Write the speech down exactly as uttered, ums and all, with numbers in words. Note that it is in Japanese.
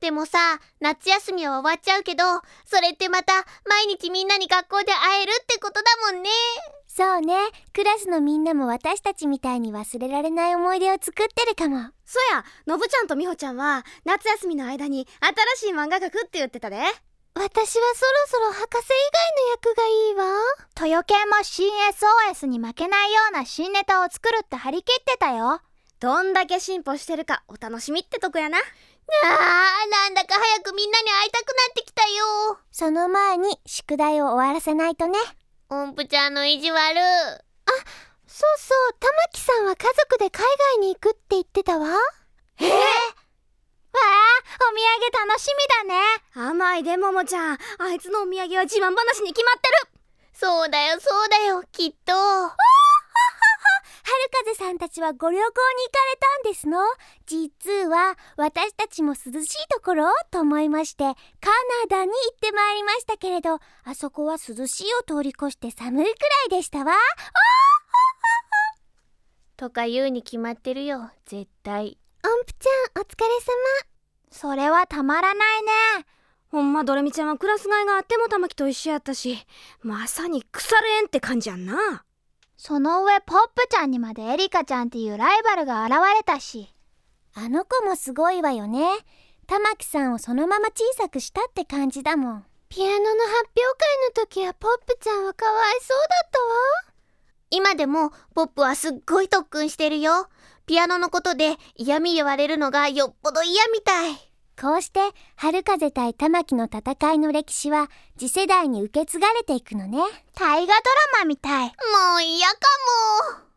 でもさ、夏休みは終わっちゃうけど、それってまた毎日みんなに学校で会えるってことだもんね。 そうね、クラスのみんなも私たちみたいに忘れられない思い出を作ってるかも。 そや、のぶちゃんとみほちゃんは夏休みの間に新しい漫画描くって言ってたで。 私はそろそろ博士以外の役がいいわ。 トヨケンも シーエスオーエス に負けないような新ネタを作るって張り切ってたよ。 どんだけ進歩してるかお楽しみってとこやな。 あー、なんだか早くみんなに会いたくなってきたよ。 その前に宿題を終わらせないとね。 音符ちゃんの意地悪。 あ、そうそう、玉木さんは家族で海外に行くって言ってたわ。 えー、わあ、お土産楽しみだね。 甘いでももちゃん、あいつのお土産は自慢話に決まってる。 そうだよそうだよ、きっと。 春風さんたちはご旅行に行かれたんですの。実は私たちも涼しいところと思いましてカナダに行ってまいりましたけれど、あそこは涼しいを通り越して寒いくらいでしたわ。 とか言うに決まってるよ、絶対。 音符ちゃんお疲れ様。 それはたまらないね。 ほんまドレミちゃんはクラス替えがあっても玉木と一緒やったし、まさに腐れ縁って感じやんな。 その上ポップちゃんにまでエリカちゃんっていうライバルが現れたし。 あの子もすごいわよね。玉木さんをそのまま小さくしたって感じだもん。ピアノの発表会の時はポップちゃんはかわいそうだったわ。 今でもポップはすっごい特訓してるよ。ピアノのことで嫌味言われるのがよっぽど嫌みたい。 こうして春風対玉木の戦いの歴史は次世代に受け継がれていくのね。 大河ドラマみたい。 もう嫌かも。